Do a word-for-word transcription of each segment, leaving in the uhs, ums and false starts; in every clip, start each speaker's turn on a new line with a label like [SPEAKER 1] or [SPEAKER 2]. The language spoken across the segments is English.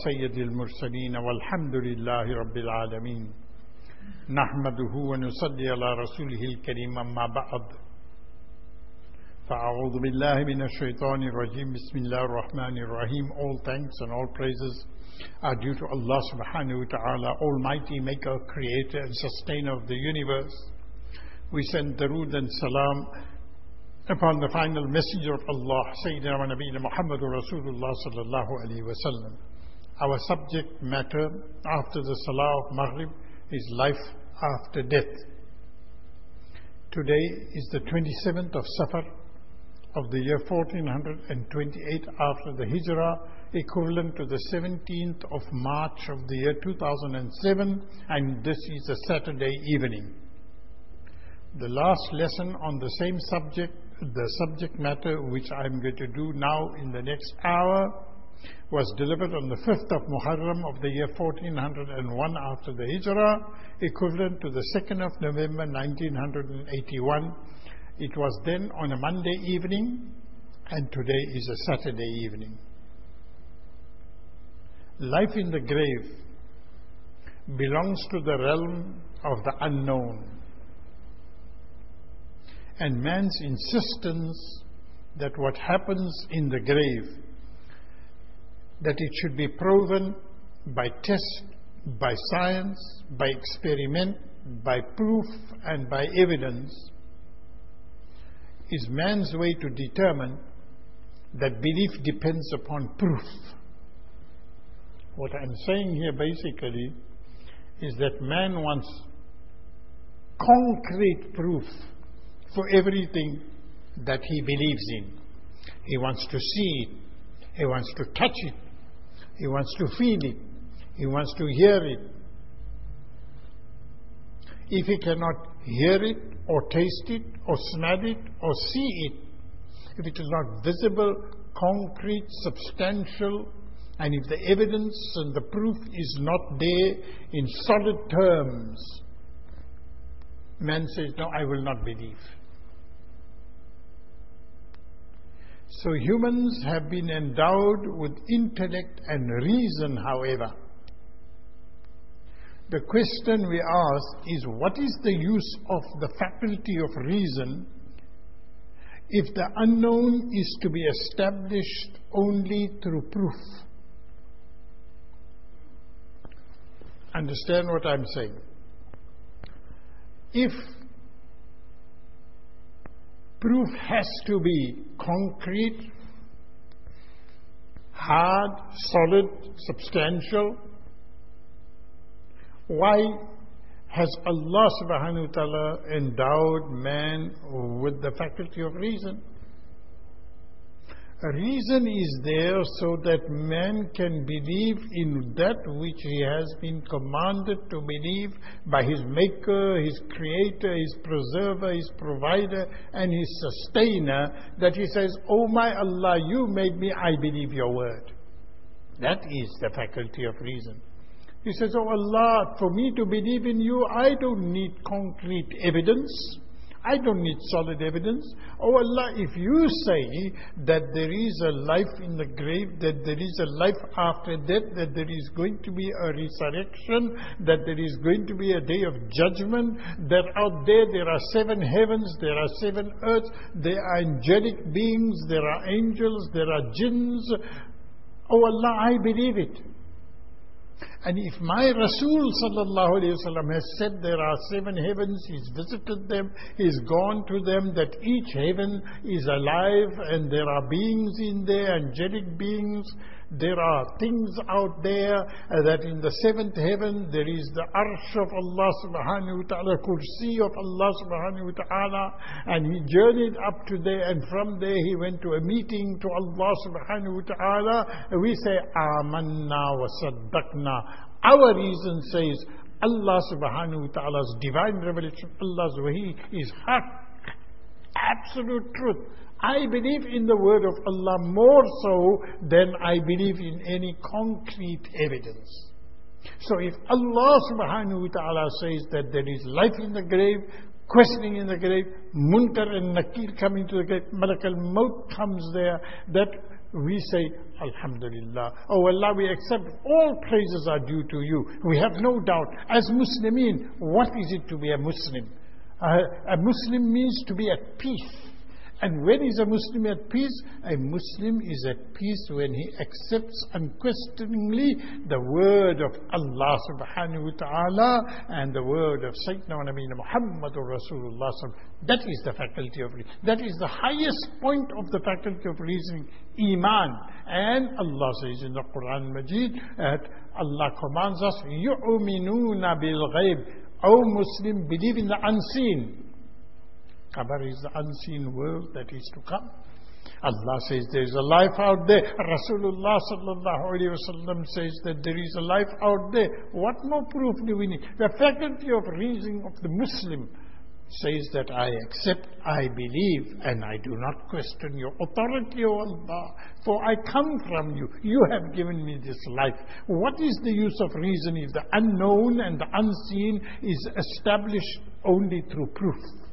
[SPEAKER 1] سيد المرسلين والحمد لله رب العالمين نحمده ونصلي على رسوله الكريم أما بعد فأعوذ بالله من الشيطان الرجيم بسم الله الرحمن الرحيم. All thanks and all praises are due to Allah subhanahu wa ta'ala, Almighty Maker, Creator and Sustainer of the universe. We send darood and salam upon the final messenger of Allah, Sayyidina wa Nabiyyina Muhammadur Rasulullah sallallahu alayhi wa sallam. Our subject matter after the Salah of Maghrib is life after death. Today is the twenty-seventh of Safar of the year fourteen twenty-eight after the Hijrah, equivalent to the seventeenth of March of the year two thousand seven, and this is a Saturday evening. The last lesson on the same subject, the subject matter which I am going to do now in the next hour, was delivered on the fifth of Muharram of the year fourteen oh one after the Hijrah, equivalent to the second of November nineteen eighty-one. It was then on a Monday evening, and today is a Saturday evening. Life in the grave belongs to the realm of the unknown. And man's insistence that what happens in the grave, that it should be proven by test, by science, by experiment, by proof and by evidence, is man's way to determine that belief depends upon proof. What I'm saying here basically is that man wants concrete proof for everything that he believes in. He wants to see it. He wants to touch it. He wants to feel it. He wants to hear it. If he cannot hear it or taste it or smell it or see it, if it is not visible, concrete, substantial, and if the evidence and the proof is not there in solid terms, man says, no, I will not believe. So humans have been endowed with intellect and reason, however. The question we ask is, what is the use of the faculty of reason if the unknown is to be established only through proof? Understand what I'm saying? If proof has to be concrete, hard, solid, substantial, why has Allah subhanahu wa ta'ala endowed man with the faculty of reason? Reason is there so that man can believe in that which he has been commanded to believe by his maker, his creator, his preserver, his provider, and his sustainer, that he says, oh my Allah, you made me, I believe your word. That is the faculty of reason. He says, oh Allah, for me to believe in you, I don't need concrete evidence. I don't need solid evidence. Oh Allah, if you say that there is a life in the grave, that there is a life after death, that there is going to be a resurrection, that there is going to be a day of judgment, that out there there are seven heavens, there are seven earths, there are angelic beings, there are angels, there are jinns. Oh Allah, I believe it. And if my Rasul sallallahu alayhi wa sallam has said there are seven heavens, he's visited them, he's gone to them, that each heaven is alive and there are beings in there, angelic beings, there are things out there, uh, that in the seventh heaven there is the arsh of Allah subhanahu wa ta'ala, kursi of Allah subhanahu wa ta'ala, and he journeyed up to there, and from there he went to a meeting to Allah subhanahu wa ta'ala. We say, amanna wa saddaqna. Our reason says, Allah subhanahu wa ta'ala's divine revelation, Allah's wahi is haq, absolute truth. I believe in the word of Allah more so than I believe in any concrete evidence. So if Allah subhanahu wa ta'ala says that there is life in the grave, questioning in the grave, Munkar and Nakir coming to the grave, Malak al-Maut comes there, that we say, Alhamdulillah. Oh Allah, we accept all praises are due to you. We have no doubt. As Muslimin, what is it to be a Muslim? Uh, a Muslim means to be at peace. And when is a Muslim at peace? A Muslim is at peace when he accepts unquestioningly the word of Allah subhanahu wa ta'ala and the word of Sayyidina wa Nabiyina Muhammadur Rasulullah. That is the faculty of reasoning. That is the highest point of the faculty of reasoning, Iman. And Allah says in the Quran Majid that Allah commands us, يُؤْمِنُونَ بِالْغَيْبِ. O Muslim, believe in the unseen. Qabr is the unseen world that is to come. Allah says there is a life out there. Rasulullah sallallahu alaihi wasallam says that there is a life out there. What more proof do we need? The faculty of reasoning of the Muslim says that I accept, I believe, and I do not question your authority, O Allah, for I come from you. You have given me this life. What is the use of reason if the unknown and the unseen is established only through proof?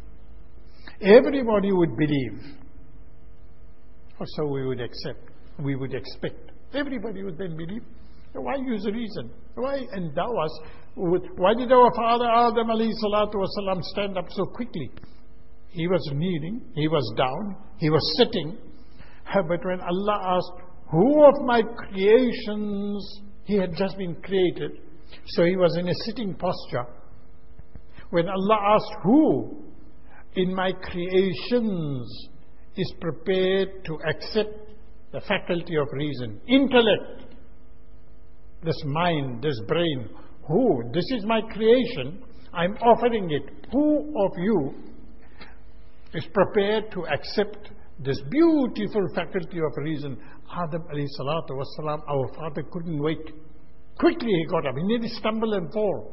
[SPEAKER 1] Everybody would believe, or so we would accept, we would expect. Everybody would then believe. Why use reason? Why endow us with, why did our father Adam alayhi salatu wasalam stand up so quickly? He was kneeling, he was down, he was sitting. But when Allah asked, who of my creations, he had just been created, so he was in a sitting posture. When Allah asked, who in my creations is prepared to accept the faculty of reason, intellect, this mind, this brain, who, this is my creation, I'm offering it. Who of you is prepared to accept this beautiful faculty of reason? Adam alayhi salatu wasalam, our father, couldn't wait. Quickly he got up. He nearly stumbled and fall.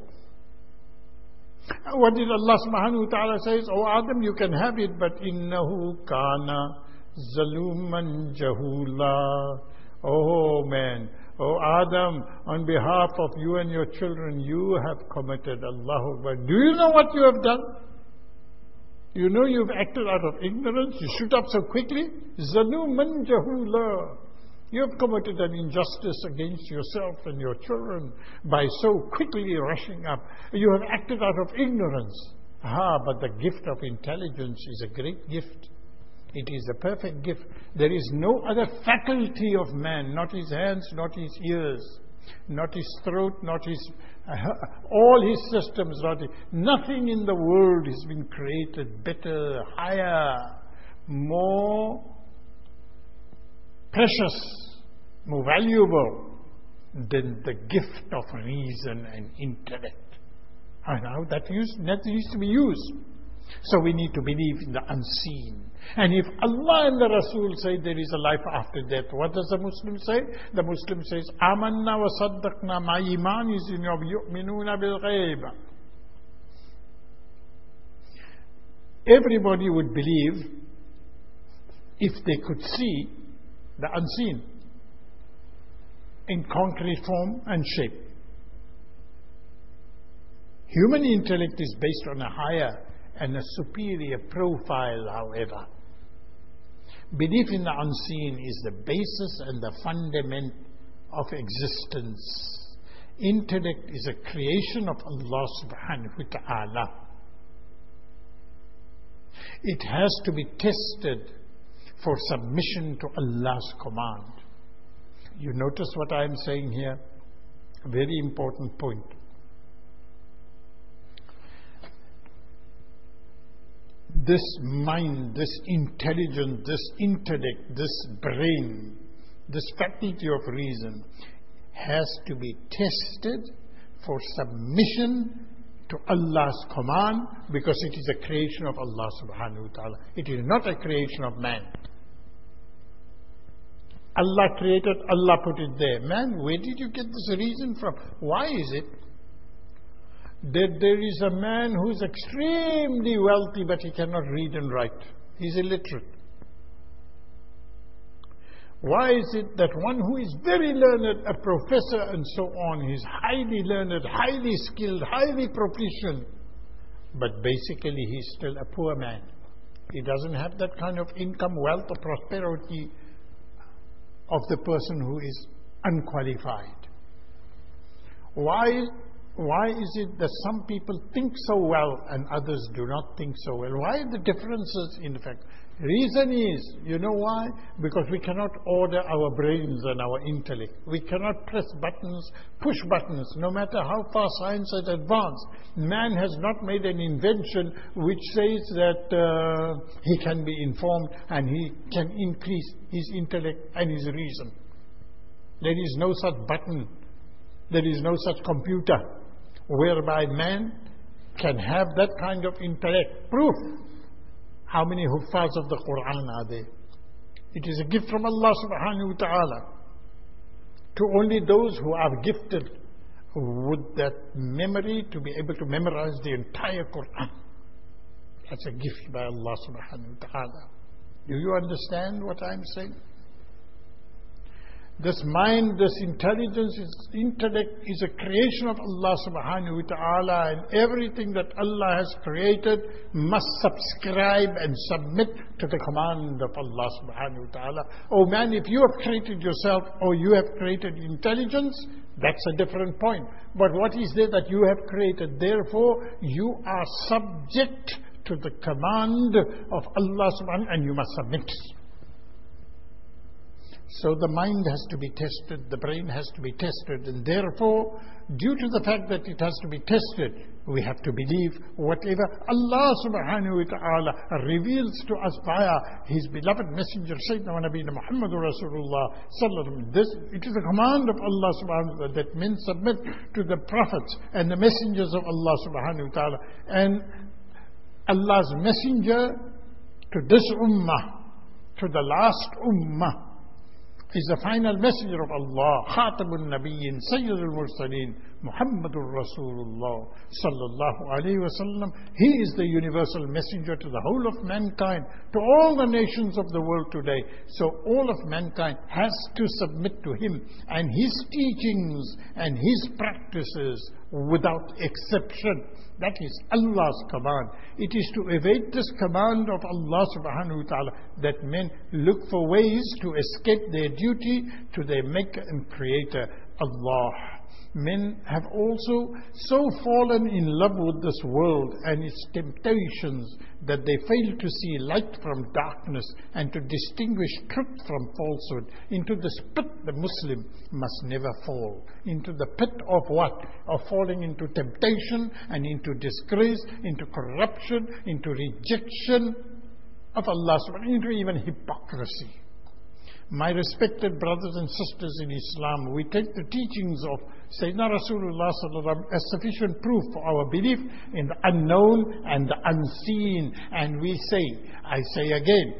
[SPEAKER 1] What did Allah subhanahu wa ta'ala say? Oh Adam, you can have it, but innahu kana zaluman jahula. Oh man, oh Adam, on behalf of you and your children, you have committed Allahu Akbar. Do you know what you have done? You know you've acted out of ignorance. You shoot up so quickly. Zaluman jahula. You have committed an injustice against yourself and your children by so quickly rushing up. You have acted out of ignorance. Ah, but the gift of intelligence is a great gift. It is a perfect gift. There is no other faculty of man, not his hands, not his ears, not his throat, not his, uh, all his systems, not his, nothing in the world has been created better, higher, more precious, more valuable than the gift of reason and intellect. And now that used, that used to be used. So we need to believe in the unseen. And if Allah and the Rasul say there is a life after death, what does the Muslim say? The Muslim says, Amanna wa saddaqna, my iman is in your yu'minuna bil ghayb. Everybody would believe if they could see the unseen in concrete form and shape. Human intellect is based on a higher and a superior profile, however. Belief in the unseen is the basis and the fundament of existence. Intellect is a creation of Allah subhanahu wa ta'ala. It has to be tested for submission to Allah's command. You notice what I am saying here? A very important point. This mind, this intelligence, this intellect, this brain, this faculty of reason has to be tested for submission to Allah's command, because it is a creation of Allah subhanahu wa ta'ala. It is not a creation of man. Allah created, Allah put it there. Man, where did you get this reason from? Why is it that there is a man who is extremely wealthy but he cannot read and write? He's illiterate. Why is it that one who is very learned, a professor and so on, he's highly learned, highly skilled, highly proficient, but basically he's still a poor man? He doesn't have that kind of income, wealth or prosperity of the person who is unqualified. Why, why is it that some people think so well and others do not think so well? Why are the differences in fact? Reason is, you know why? Because we cannot order our brains and our intellect. We cannot press buttons, push buttons, no matter how far science has advanced. Man has not made an invention which says that uh, he can be informed and he can increase his intellect and his reason. There is no such button. There is no such computer whereby man can have that kind of intellect. Proof. How many huffaz of the Quran are there? It is a gift from Allah subhanahu wa ta'ala to only those who are gifted with that memory to be able to memorize the entire Quran. That's a gift by Allah subhanahu wa ta'ala. Do you understand what I'm saying? This mind, this intelligence, this intellect is a creation of Allah subhanahu wa ta'ala, and everything that Allah has created must subscribe and submit to the command of Allah subhanahu wa ta'ala. Oh man, if you have created yourself or you have created intelligence, that's a different point. But what is there that you have created? Therefore, you are subject to the command of Allah subhanahu wa ta'ala and you must submit. So the mind has to be tested, the brain has to be tested, and therefore, due to the fact that it has to be tested, we have to believe whatever Allah subhanahu wa ta'ala reveals to us via His beloved messenger, Sayyidina wa Nabiyina Muhammadur Rasulullah sallallahu. This, it is a command of Allah subhanahu wa ta'ala that men submit to the prophets and the messengers of Allah subhanahu wa ta'ala. And Allah's messenger to this ummah, to the last ummah, is the final messenger of Allah, Khatabun Nabiyyin, Sayyidul Mursaleen, Muhammadur Rasulullah sallallahu alayhi wa sallam. He is the universal messenger to the whole of mankind, to all the nations of the world today. So all of mankind has to submit to him and his teachings and his practices without exception. That is Allah's command. It is to evade this command of Allah subhanahu wa ta'ala that men look for ways to escape their duty to their maker and creator, Allah. Men have also so fallen in love with this world and its temptations that they fail to see light from darkness and to distinguish truth from falsehood. Into this pit the Muslim must never fall. Into the pit of what? Of falling into temptation and into disgrace, into corruption, into rejection of Allah subhanahu wa ta'ala, into even hypocrisy. My respected brothers and sisters in Islam, we take the teachings of Sayyidina Rasulullah sallallahu as sufficient proof for our belief in the unknown and the unseen. And we say, I say again,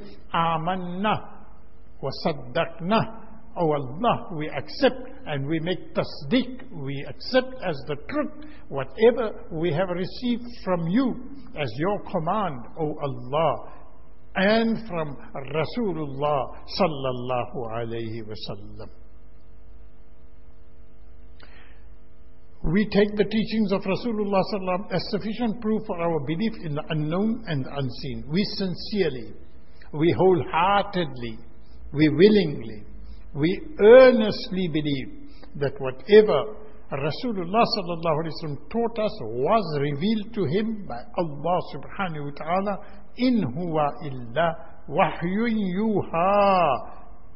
[SPEAKER 1] Amanna wa saddaqna. Oh Allah, we accept and we make tasdeeq, we accept as the truth whatever we have received from you as your command, O Allah, and from Rasulullah sallallahu alayhi wa sallam. We take the teachings of Rasulullah sallallahu as sufficient proof for our belief in the unknown and the unseen. We sincerely, we wholeheartedly, we willingly, we earnestly believe that whatever Rasulullah sallallahu alayhi wa sallam taught us was revealed to him by Allah subhanahu wa ta'ala. In huwa illa wahyun yuha.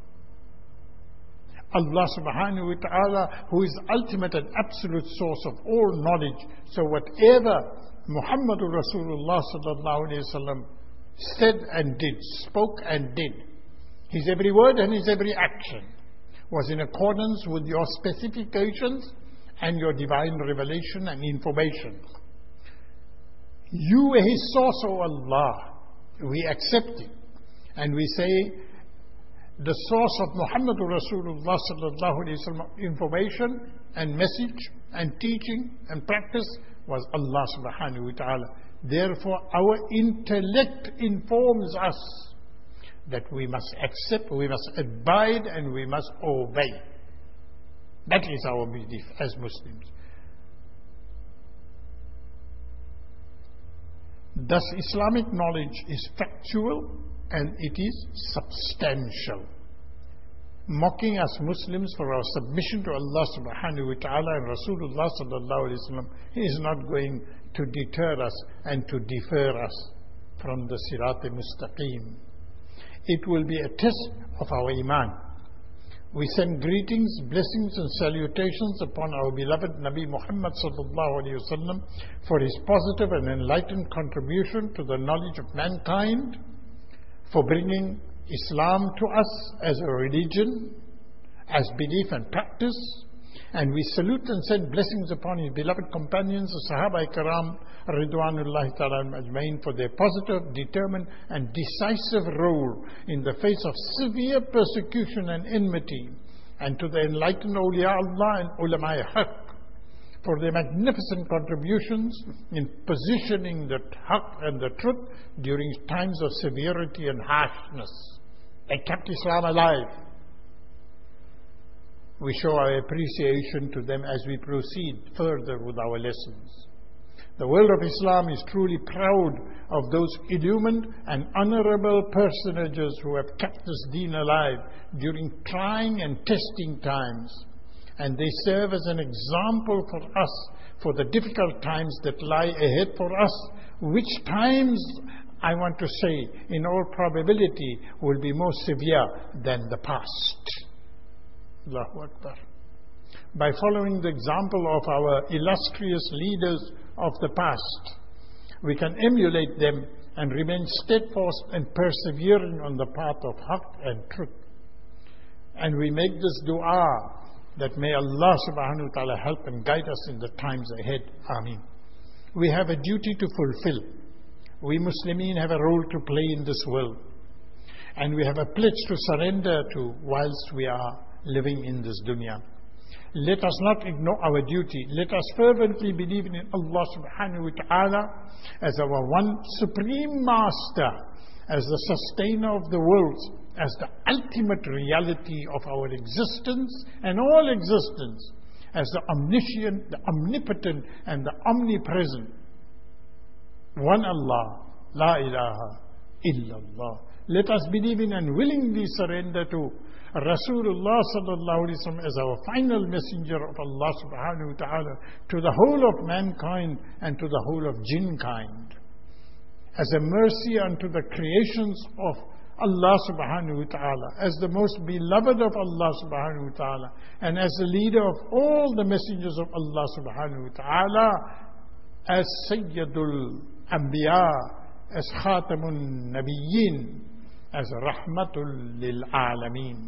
[SPEAKER 1] Allah subhanahu wa ta'ala, who is ultimate and absolute source of all knowledge. So whatever Muhammadur Rasulullah sallallahu alayhi wa sallam said and did, spoke and did, his every word and his every action was in accordance with your specifications and your divine revelation and information. You were his source, O Allah. We accept it. And we say the source of Muhammadur Rasulullah sallallahu alayhi wa sallam information and message and teaching and practice was Allah subhanahu wa ta'ala. Therefore our intellect informs us that we must accept, we must abide, and we must obey. That is our belief as Muslims. Thus Islamic knowledge is factual and it is substantial. mocking us Muslims for our submission to Allah subhanahu wa ta'ala and Rasulullah sallallahu alayhi wa sallam, he is not going to deter us and to defer us from the Sirat-e-Mustaqim. It will be a test of our iman. We send greetings, blessings and salutations upon our beloved Nabi Muhammad sallallahu alayhi wa sallam for his positive and enlightened contribution to the knowledge of mankind, for bringing Islam to us as a religion, as belief and practice. And we salute and send blessings upon his beloved companions, the Sahaba-i-Karam, Ridwanullahi ta'ala ajmain, for their positive, determined and decisive role in the face of severe persecution and enmity, and to the enlightened awliya Allah and ulama-i haq, for their magnificent contributions in positioning the haq and the truth during times of severity and harshness. They kept Islam alive. We show our appreciation to them as we proceed further with our lessons. The world of Islam is truly proud of those illumined and honorable personages who have kept this deen alive during trying and testing times. And they serve as an example for us for the difficult times that lie ahead for us, which times, I want to say, in all probability, will be more severe than the past. Allahu Akbar. By following the example of our illustrious leaders of the past, we can emulate them and remain steadfast and persevering on the path of haqq and truth. And we make this dua that may Allah subhanahu wa ta'ala help and guide us in the times ahead. Ameen. We have a duty to fulfill. We Muslimin have a role to play in this world. And we have a pledge to surrender to whilst we are living in this dunya. Let us not ignore our duty. Let us fervently believe in Allah subhanahu wa ta'ala as our one supreme master, as the sustainer of the worlds, as the ultimate reality of our existence and all existence, as the omniscient, the omnipotent and the omnipresent. One Allah, la ilaha illallah. Let us believe in and willingly surrender to Rasulullah sallallahu alaihi wasallam as our final messenger of Allah subhanahu wa ta'ala to the whole of mankind and to the whole of jinn kind, as a mercy unto the creations of Allah subhanahu wa ta'ala, as the most beloved of Allah subhanahu wa ta'ala, and as the leader of all the messengers of Allah subhanahu wa ta'ala, as Sayyidul Anbiya, as Khatamun Nabiyyin, as Rahmatul Lil Alameen.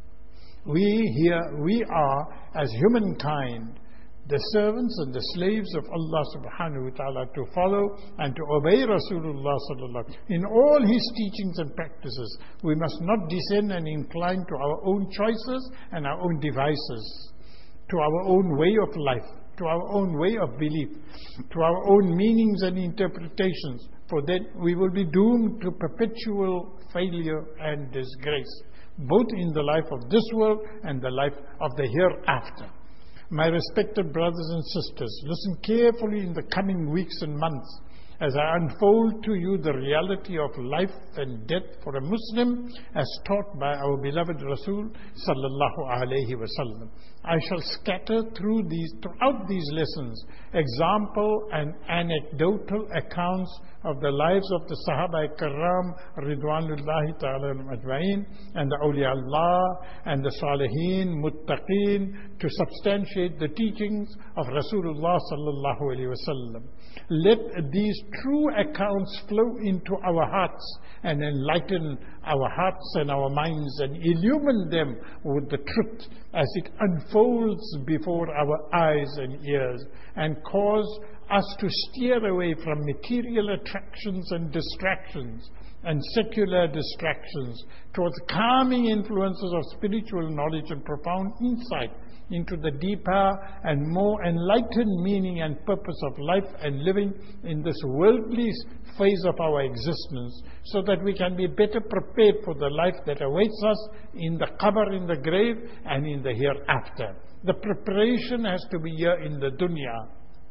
[SPEAKER 1] We here, we are as humankind, the servants and the slaves of Allah subhanahu wa ta'ala, to follow and to obey Rasulullah sallallahu alaihi wasallam in all his teachings and practices. We must not descend and incline to our own choices and our own devices, to our own way of life, to our own way of belief, to our own meanings and interpretations, for then we will be doomed to perpetual failure and disgrace, both in the life of this world and the life of the hereafter. My respected brothers and sisters, listen carefully in the coming weeks and months as I unfold to you the reality of life and death for a Muslim as taught by our beloved Rasul sallallahu alaihi wasallam. I shall scatter through these, throughout these lessons, example and anecdotal accounts of the lives of the Sahaba-i-Karam, Ridwanullahi ta'ala ajma'in, and the awliya Allah, and the Salihin, Muttaqeen, to substantiate the teachings of Rasulullah sallallahu alaihi wasallam. Let these true accounts flow into our hearts and enlighten our hearts and our minds and illumine them with the truth as it unfolds before our eyes and ears, and cause us to steer away from material attractions and distractions and secular distractions towards calming influences of spiritual knowledge and profound insight into the deeper and more enlightened meaning and purpose of life and living in this worldly phase of our existence, so that we can be better prepared for the life that awaits us in the qabr, in the grave, and in the hereafter. The preparation has to be here in the dunya,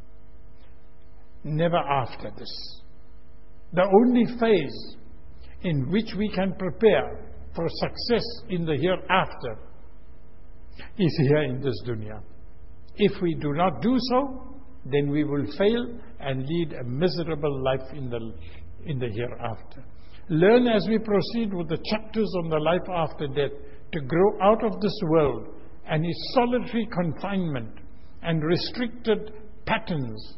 [SPEAKER 1] never after this. The only phase in which we can prepare for success in the hereafter is here in this dunya. If we do not do so, then we will fail and lead a miserable life in the, in the hereafter. Learn as we proceed with the chapters on the life after death to grow out of this world and its solitary confinement and restricted patterns,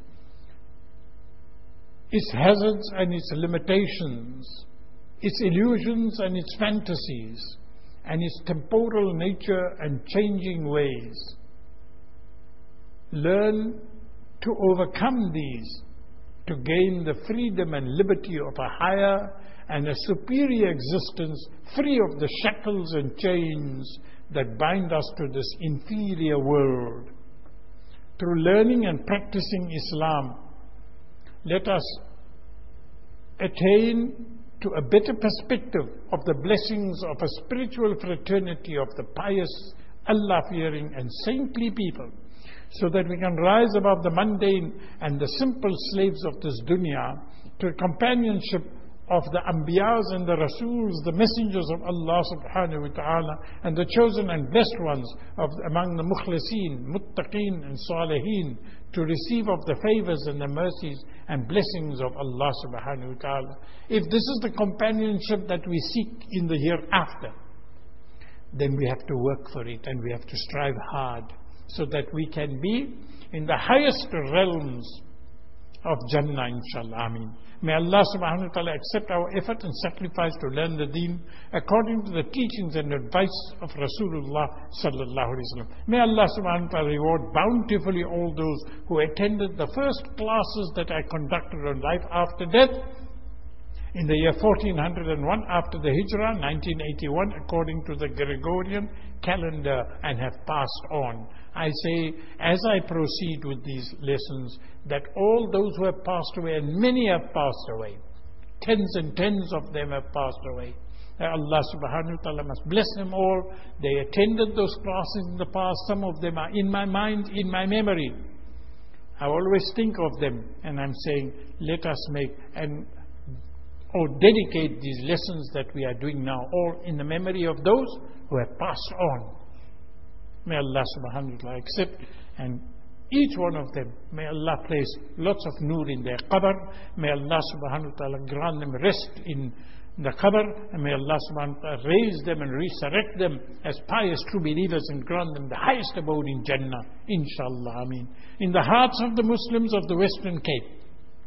[SPEAKER 1] its hazards and its limitations, its illusions and its fantasies, and its temporal nature and changing ways. Learn to overcome these, to gain the freedom and liberty of a higher and a superior existence, free of the shackles and chains that bind us to this inferior world. Through learning and practicing Islam, let us attain to a better perspective of the blessings of a spiritual fraternity of the pious, Allah-fearing and saintly people, so that we can rise above the mundane and the simple slaves of this dunya to companionship of the Anbiyas and the Rasuls, the messengers of Allah subhanahu wa ta'ala, and the chosen and blessed ones of among the Mukhlisin, Muttaqeen and Salihin, to receive of the favors and the mercies and blessings of Allah subhanahu wa ta'ala. If this is the companionship that we seek in the hereafter, then we have to work for it and we have to strive hard so that we can be in the highest realms of Jannah, inshallah. Ameen. May Allah subhanahu wa ta'ala accept our effort and sacrifice to learn the deen according to the teachings and advice of Rasulullah sallallahu alaihi wasallam. May Allah subhanahu wa ta'ala reward bountifully all those who attended the first classes that I conducted on life after death in the year fourteen oh one after the Hijrah, nineteen eighty-one, according to the Gregorian calendar, and have passed on. I say, as I proceed with these lessons, that all those who have passed away, and many have passed away, tens and tens of them have passed away, Allah subhanahu wa ta'ala must bless them all. They attended those classes in the past. Some of them are in my mind, in my memory. I always think of them, and I'm saying, let us make and or dedicate these lessons that we are doing now all in the memory of those who have passed on. May Allah subhanahu wa ta'ala accept, and each one of them, may Allah place lots of nur in their qabr. May Allah subhanahu wa ta'ala grant them rest in the qabr, and may Allah subhanahu wa ta'ala raise them and resurrect them as pious true believers and grant them the highest abode in Jannah, inshallah. Ameen. In the hearts of the Muslims of the Western Cape,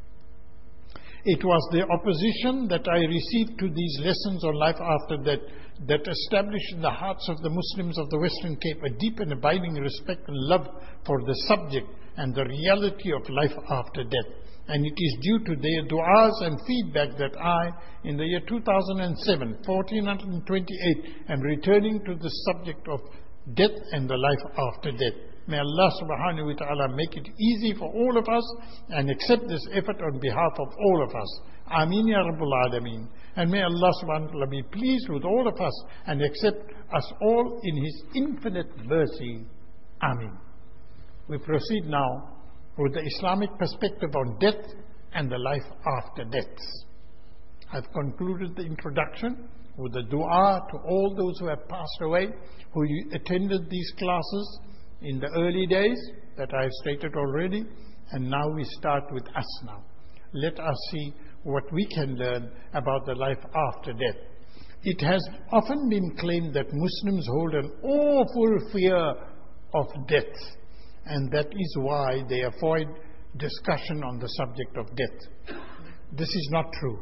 [SPEAKER 1] it was the opposition that I received to these lessons on life after that that established in the hearts of the Muslims of the Western Cape a deep and abiding respect and love for the subject and the reality of life after death. And it is due to their du'as and feedback that I, in the year two thousand seven, fourteen twenty-eight, am returning to the subject of death and the life after death. May Allah subhanahu wa ta'ala make it easy for all of us and accept this effort on behalf of all of us. Ameen ya Rabbul Alameen. And may Allah subhanahu wa ta'ala be pleased with all of us and accept us all in His infinite mercy. Ameen. We proceed now with the Islamic perspective on death and the life after death. I've concluded the introduction with the dua to all those who have passed away, who attended these classes in the early days that I have stated already, and now we start with us now. Let us see what we can learn about the life after death. It has often been claimed that Muslims hold an awful fear of death, and that is why they avoid discussion on the subject of death. This is not true.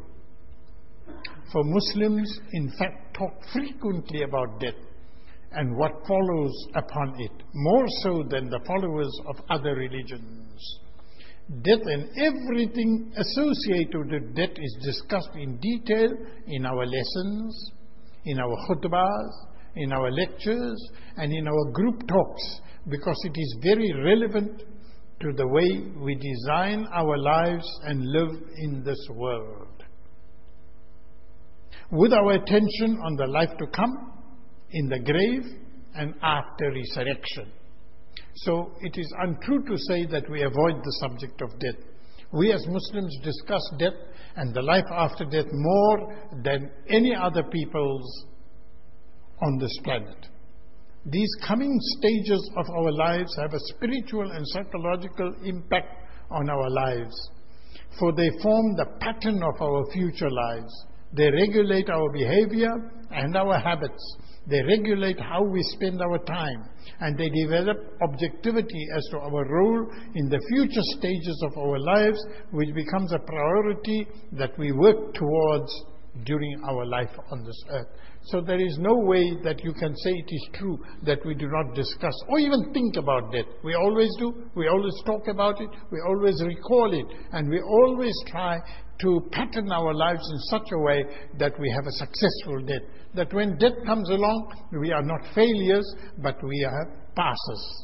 [SPEAKER 1] For Muslims, in fact, talk frequently about death and what follows upon it, more so than the followers of other religions. Death and everything associated with death is discussed in detail in our lessons, in our khutbahs, in our lectures, and in our group talks, because it is very relevant to the way we design our lives and live in this world. With our attention on the life to come, in the grave, and after resurrection. So it is untrue to say that we avoid the subject of death. We as Muslims discuss death and the life after death more than any other peoples on this planet. These coming stages of our lives have a spiritual and psychological impact on our lives, for they form the pattern of our future lives. They regulate our behavior and our habits. They regulate how we spend our time, and they develop objectivity as to our role in the future stages of our lives, which becomes a priority that we work towards during our life on this earth. So there is no way that you can say it is true that we do not discuss or even think about death. We always do. We always talk about it. We always recall it. And we always try to pattern our lives in such a way that we have a successful death. That when death comes along, we are not failures, but we are passes.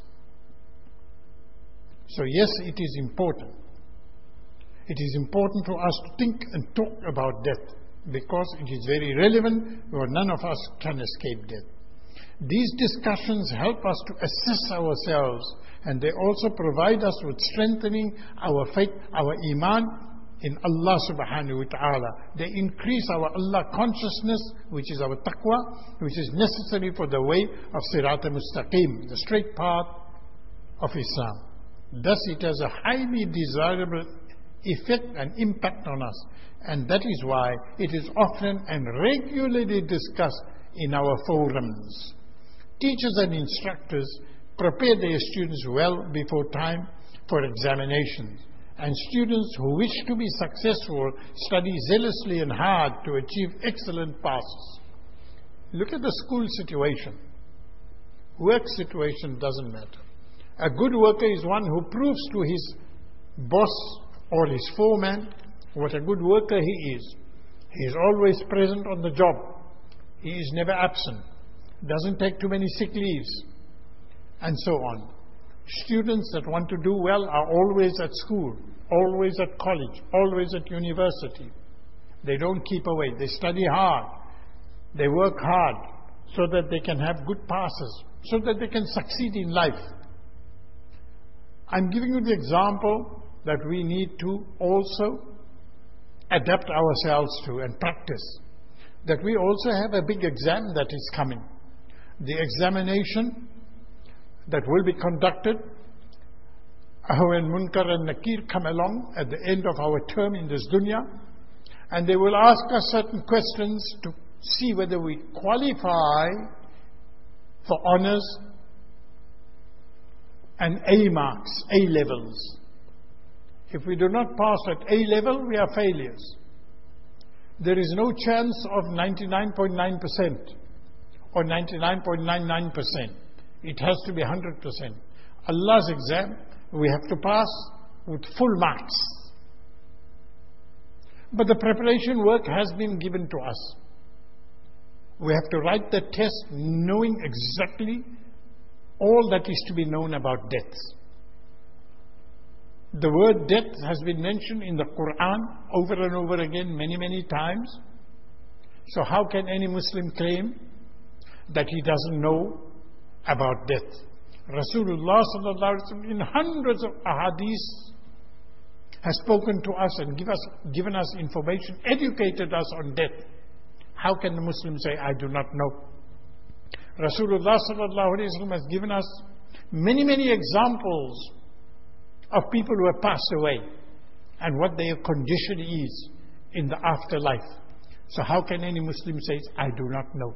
[SPEAKER 1] So yes, it is important. It is important for us to think and talk about death, because it is very relevant, where none of us can escape death. These discussions help us to assess ourselves, and they also provide us with strengthening our faith, our iman in Allah subhanahu wa ta'ala. They increase our Allah consciousness, which is our taqwa, which is necessary for the way of Sirat al-Mustaqim, the straight path of Islam. Thus it has a highly desirable effect and impact on us. And that is why it is often and regularly discussed in our forums. Teachers and instructors prepare their students well before time for examinations. And students who wish to be successful study zealously and hard to achieve excellent passes. Look at the school situation. Work situation doesn't matter. A good worker is one who proves to his boss or his foreman what a good worker he is. He is always present on the job. He is never absent. Doesn't take too many sick leaves. And so on. Students that want to do well are always at school, always at college, always at university. They don't keep away. They study hard. They work hard so that they can have good passes, so that they can succeed in life. I'm giving you the example that we need to also adapt ourselves to and practice. That we also have a big exam that is coming. The examination that will be conducted when Munkar and Nakir come along at the end of our term in this dunya, and they will ask us certain questions to see whether we qualify for honors and A marks, A levels. If we do not pass at A level, we are failures. There is no chance of ninety-nine point nine percent or ninety-nine point nine nine percent. It has to be one hundred percent. Allah's exam, we have to pass with full marks. But the preparation work has been given to us. We have to write the test knowing exactly all that is to be known about death. The word death has been mentioned in the Quran over and over again many, many times. So how can any Muslim claim that he doesn't know about death? Rasulullah sallallahu alaihi wasallam in hundreds of ahadith has spoken to us and give us, given us information, educated us on death. How can the Muslim say, I do not know? Rasulullah sallallahu alaihi wasallam has given us many, many examples of people who have passed away and what their condition is in the afterlife. So how can any Muslim say, I do not know?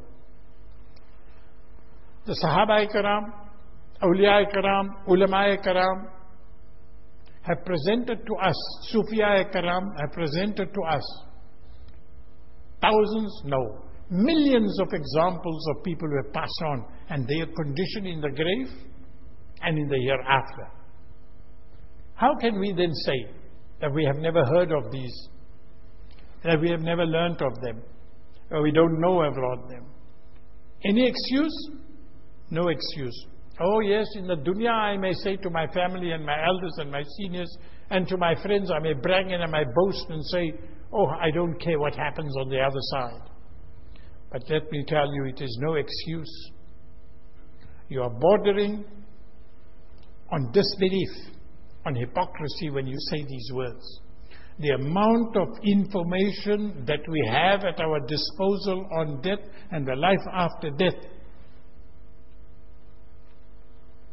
[SPEAKER 1] The Sahaba-i-Karam, Awliya-i-Karam, Ulama-i-Karam have presented to us, Sufiya-i-Karam have presented to us thousands, no, millions of examples of people who have passed on and their condition in the grave and in the hereafter. How can we then say that we have never heard of these, that we have never learnt of them, or we don't know about them? Any excuse? No excuse. Oh yes, in the dunya I may say to my family and my elders and my seniors and to my friends, I may brag and I may boast and say, oh, I don't care what happens on the other side. But let me tell you, it is no excuse. You are bordering on disbelief, on hypocrisy when you say these words. The amount of information that we have at our disposal on death and the life after death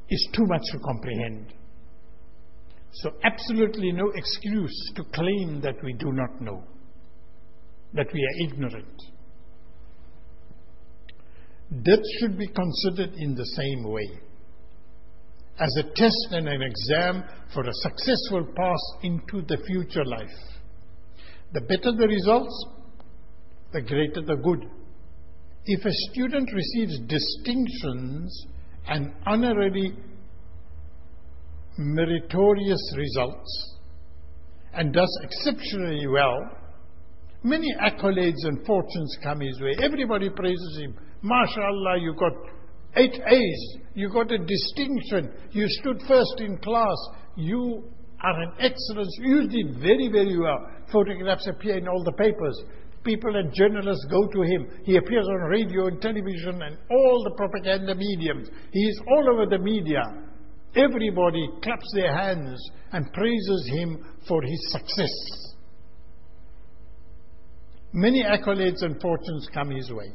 [SPEAKER 1] is too much to comprehend. So absolutely no excuse to claim that we do not know, that we are ignorant. Death should be considered in the same way, as a test and an exam for a successful pass into the future life. The better the results, the greater the good. If a student receives distinctions and honorary meritorious results and does exceptionally well, many accolades and fortunes come his way. Everybody praises him. MashaAllah, you got eight A's, you got a distinction, you stood first in class, you are an excellence, you did very, very well. Photographs appear in all the papers. People and journalists go to him. He appears on radio and television and all the propaganda mediums. He is all over the media. Everybody claps their hands and praises him for his success. Many accolades and fortunes come his way.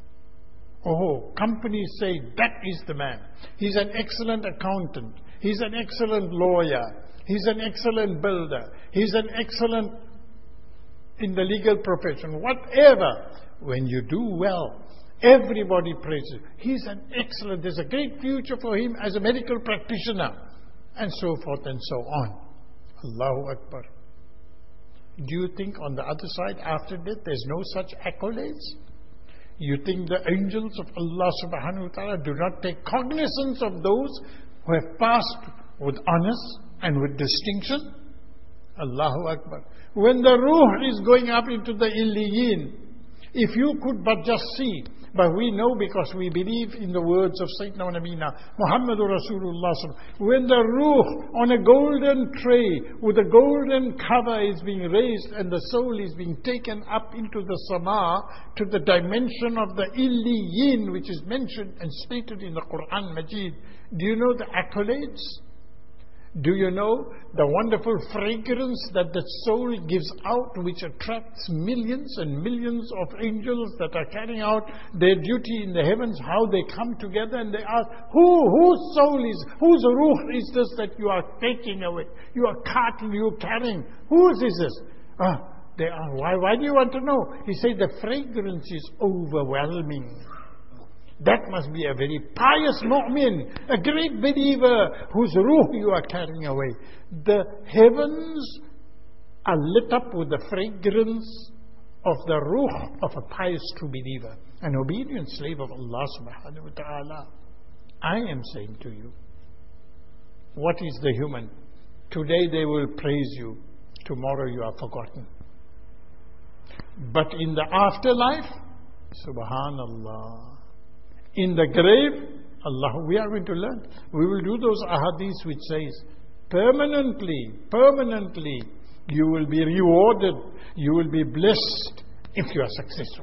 [SPEAKER 1] Oh, companies say, that is the man. He's an excellent accountant. He's an excellent lawyer. He's an excellent builder. He's an excellent in the legal profession. Whatever. When you do well, everybody praises. He's an excellent, there's a great future for him as a medical practitioner. And so forth and so on. Allahu Akbar. Do you think on the other side, after death, there's no such accolades? You think the angels of Allah subhanahu wa ta'ala do not take cognizance of those who have passed with honors and with distinction? Allahu Akbar. When the ruh is going up into the illiyin, if you could but just see, but we know because we believe in the words of Sayyidina Nabina Muhammadur Rasulullah, when the ruh on a golden tray with a golden cover is being raised and the soul is being taken up into the sama, to the dimension of the illiyin, which is mentioned and stated in the Quran Majid, do you know the accolades? Do you know the wonderful fragrance that the soul gives out, which attracts millions and millions of angels that are carrying out their duty in the heavens, how they come together and they ask, who, whose soul is, whose ruh is this that you are taking away? You are carting, you are carrying. Whose is this? Ah, they are, why, why do you want to know? He said the fragrance is overwhelming. That must be a very pious mu'min, a great believer whose ruh you are carrying away. The heavens are lit up with the fragrance of the ruh of a pious true believer, an obedient slave of Allah subhanahu wa ta'ala. I am saying to you, what is the human? Today they will praise you, tomorrow you are forgotten. But in the afterlife, subhanallah, in the grave, Allah, we are going to learn. We will do those ahadith which says, permanently, permanently, you will be rewarded, you will be blessed if you are successful.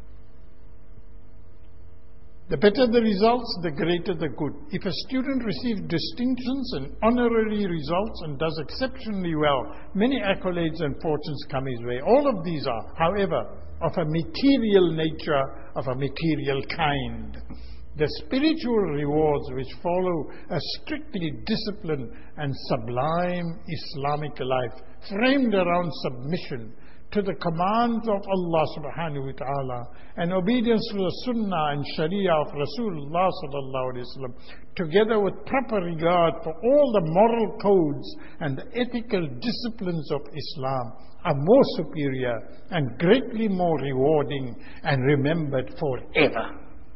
[SPEAKER 1] The better the results, the greater the good. If a student receives distinctions and honorary results and does exceptionally well, many accolades and fortunes come his way. All of these are, however, of a material nature, of a material kind. The spiritual rewards which follow a strictly disciplined and sublime Islamic life, framed around submission to the commands of Allah subhanahu wa ta'ala and obedience to the sunnah and sharia of Rasulullah sallallahu alayhi wa sallam, together with proper regard for all the moral codes and the ethical disciplines of Islam, are more superior and greatly more rewarding and remembered forever.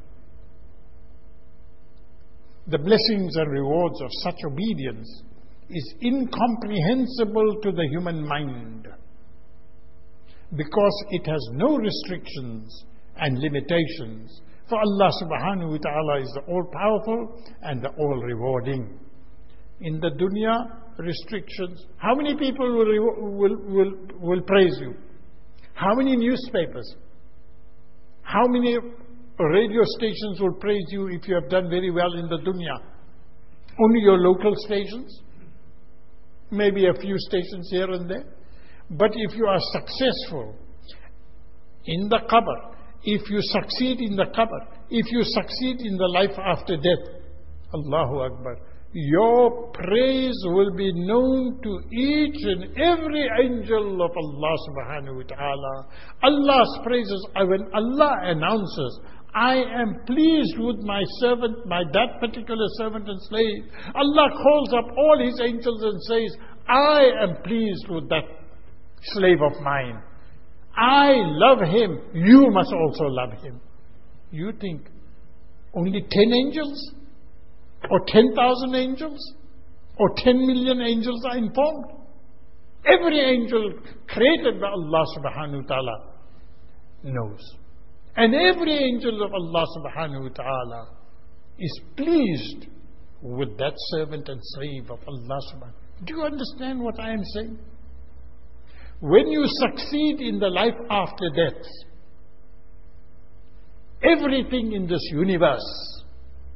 [SPEAKER 1] The blessings and rewards of such obedience is incomprehensible to the human mind, because it has no restrictions and limitations. For Allah subhanahu wa ta'ala is the all-powerful and the all-rewarding. In the dunya, restrictions. How many people will, will, will, will praise you? How many newspapers? How many radio stations will praise you if you have done very well in the dunya? Only your local stations? Maybe a few stations here and there? But if you are successful in the qabr, if you succeed in the qabr, if you succeed in the life after death, Allahu Akbar, your praise will be known to each and every angel of Allah subhanahu wa ta'ala. Allah's praises, when Allah announces, I am pleased with my servant, my that particular servant and slave, Allah calls up all His angels and says, I am pleased with that slave of mine. I love him. You must also love him. You think only ten angels? Or ten thousand angels? Or ten million angels are informed? Every angel created by Allah subhanahu wa ta'ala knows. And every angel of Allah subhanahu wa ta'ala is pleased with that servant and slave of Allah subhanahu. Do you understand what I am saying? When you succeed in the life after death, everything in this universe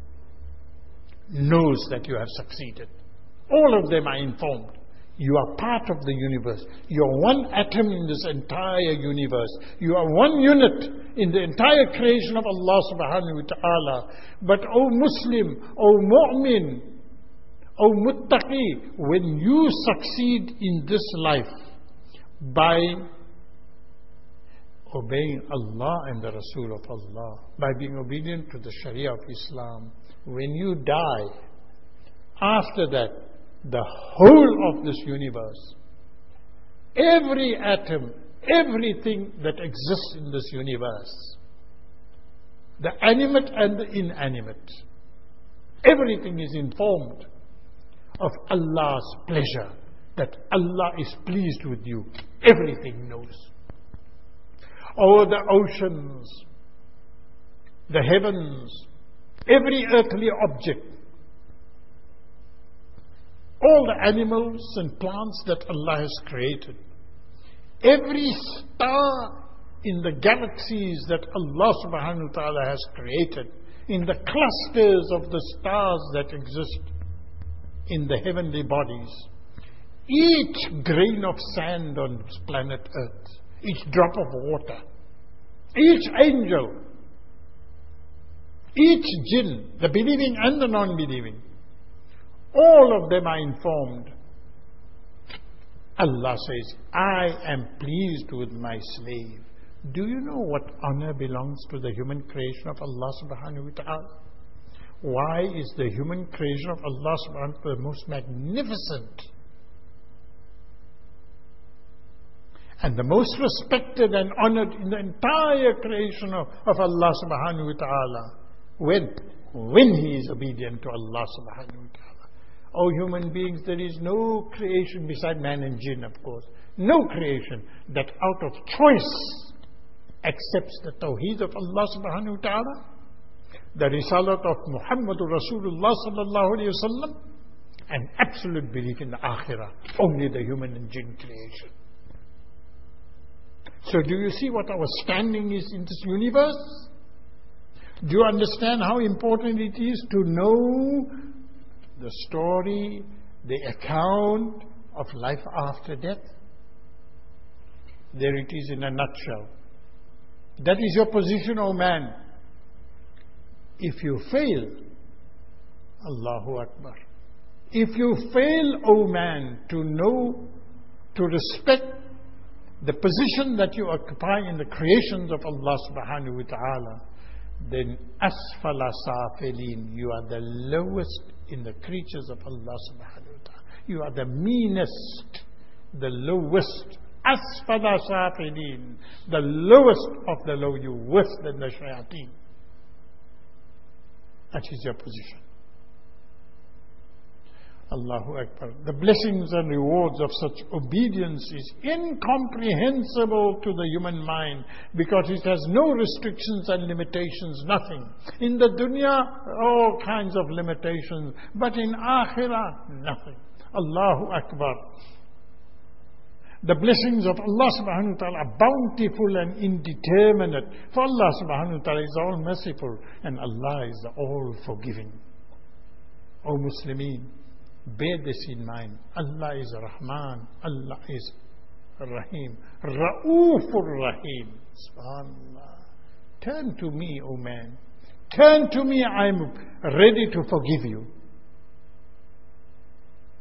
[SPEAKER 1] knows that you have succeeded. All of them are informed. You are part of the universe. You are one atom in this entire universe. You are one unit in the entire creation of Allah subhanahu wa ta'ala. But O Muslim, O Mu'min, O Muttaqi, when you succeed in this life by obeying Allah and the Rasul of Allah, by being obedient to the Sharia of Islam, when you die, after that, the whole of this universe, every atom, everything that exists in this universe, the animate and the inanimate, everything is informed of Allah's pleasure, that Allah is pleased with you. Everything knows. Oh, the oceans, the heavens, every earthly object, all the animals and plants that Allah has created, every star in the galaxies that Allah subhanahu wa ta'ala has created, in the clusters of the stars that exist in the heavenly bodies, each grain of sand on this planet Earth, each drop of water, each angel, each jinn, the believing and the non-believing, all of them are informed. Allah says, I am pleased with my slave. Do you know what honor belongs to the human creation of Allah subhanahu wa ta'ala? Why is the human creation of Allah subhanahu wa ta'ala the most magnificent and the most respected and honored in the entire creation of, of Allah subhanahu wa ta'ala? When? When he is obedient to Allah subhanahu wa ta'ala. O human beings, there is no creation beside man and jinn, of course. No creation that out of choice accepts the tawheed of Allah subhanahu wa ta'ala, the risalat of Muhammadur Rasulullah sallallahu alayhi wa sallam, and absolute belief in the akhirah. Only the human and jinn creation. So do you see what our standing is in this universe? Do you understand how important it is to know the story, the account of life after death? There it is in a nutshell. That is your position, O man. If you fail, Allahu Akbar. If you fail, O man, to know, to respect the position that you occupy in the creations of Allah subhanahu wa ta'ala, then asfala safilin, you are the lowest in the creatures of Allah subhanahu wa ta'ala. You are the meanest, the lowest. Asfala safilin, the lowest of the low, you worse than the shayateen. That is your position. Allahu Akbar. The blessings and rewards of such obedience is incomprehensible to the human mind, because it has no restrictions and limitations, nothing. In the dunya, all kinds of limitations, but in akhirah, nothing. Allahu Akbar. The blessings of Allah subhanahu wa ta'ala are bountiful and indeterminate. For Allah subhanahu wa ta'ala is all merciful, and Allah is all forgiving. O Muslimin, bear this in mind. Allah is Rahman. Allah is Rahim. Ra'ufur Rahim. Subhanallah. Turn to me, O man. Turn to me. I am ready to forgive you.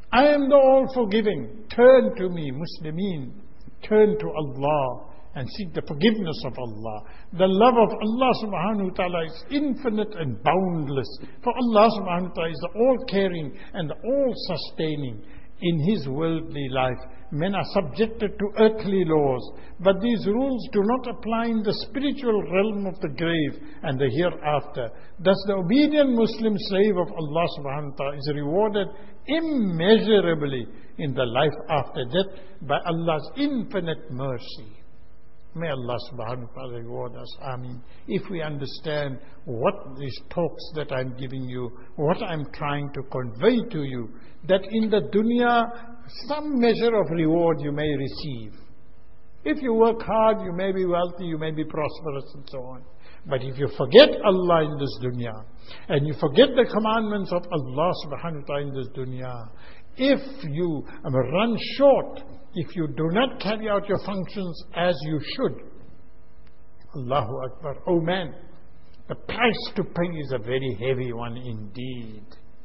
[SPEAKER 1] I am the all-forgiving. Turn to me, Muslimin. Turn to Allah and seek the forgiveness of Allah. The love of Allah subhanahu wa ta'ala is infinite and boundless. For Allah subhanahu wa ta'ala is the all-caring and the all-sustaining. In His worldly life, men are subjected to earthly laws, but these rules do not apply in the spiritual realm of the grave and the hereafter. Thus the obedient Muslim slave of Allah subhanahu wa ta'ala is rewarded immeasurably in the life after death by Allah's infinite mercy. May Allah subhanahu wa ta'ala reward us. Ameen. If we understand what these talks that I'm giving you, what I'm trying to convey to you, that in the dunya, some measure of reward you may receive. If you work hard, you may be wealthy, you may be prosperous and so on. But if you forget Allah in this dunya, and you forget the commandments of Allah subhanahu wa ta'ala in this dunya, if you run short, if you do not carry out your functions as you should, Allahu Akbar, oh man, the price to pay is a very heavy one indeed.